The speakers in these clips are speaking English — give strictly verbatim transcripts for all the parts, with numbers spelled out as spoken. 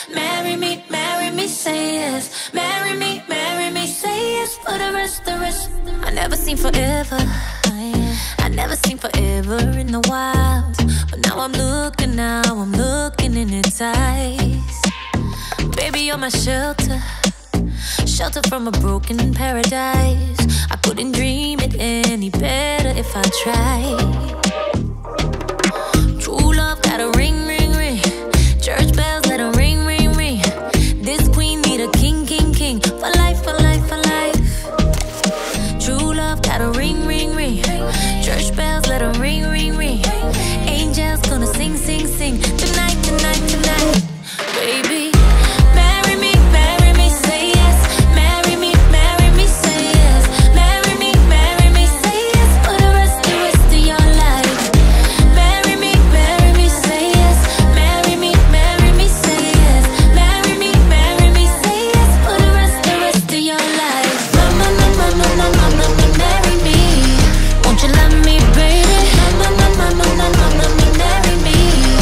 Marry me, marry me, say yes. Marry me, marry me, say yes. For the rest, the rest. I never seen forever. I never seen forever in the wild. But now I'm looking, now I'm looking in its eyes. Baby, you're my shelter. Shelter from a broken paradise. I couldn't dream it any better if I tried. True love got a ring, ring, ring. Church bells let 'em ring, ring, ring. This queen need a king, king, king. For life, for life, for life. True love got a ring, ring, ring. Church bells let 'em ring, ring, ring. Angels gonna sing, sing, sing. Tonight, tonight, tonight. Baby, marry me, marry me, say yes. Marry me, marry me, say yes. Marry me, marry me, say yes. For the rest, the rest of your life. Marry me, marry me, say yes. Marry me, marry me, say yes. Marry me, marry me, say yes. For the rest, the rest of your life. Mama, mama, mama, mama, mama, marry me. Won't you love me, baby? Mama, mama, mama, mama, mama, marry me.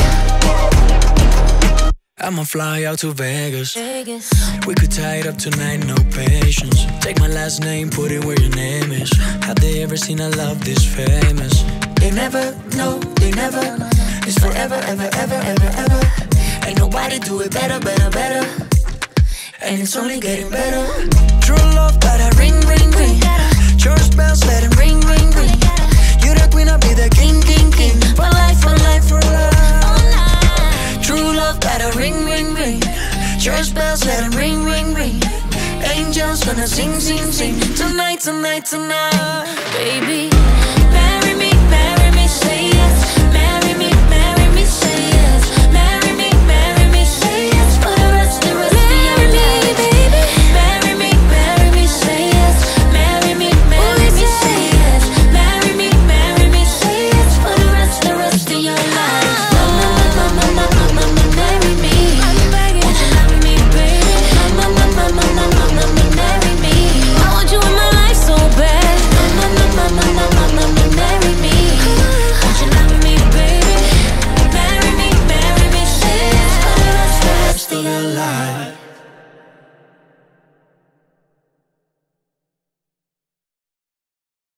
I'ma fly out to Vegas. Vegas. We could tie it up tonight, no patience. Take my last name, put it where your name is. Have they ever seen a love this famous? They never, no, they never. It's forever, ever, ever, ever, ever. Ain't nobody do it better, better, better. And it's only getting better. True love, got a ring, ring, ring. Church bells, let it ring, ring, ring. You the queen, I'll be the king, king, king. For life, for life, for life. True love, got a ring, ring, ring. Church bells, let it ring, ring, ring. Angels gonna sing, sing, sing. Tonight, tonight, tonight. Baby,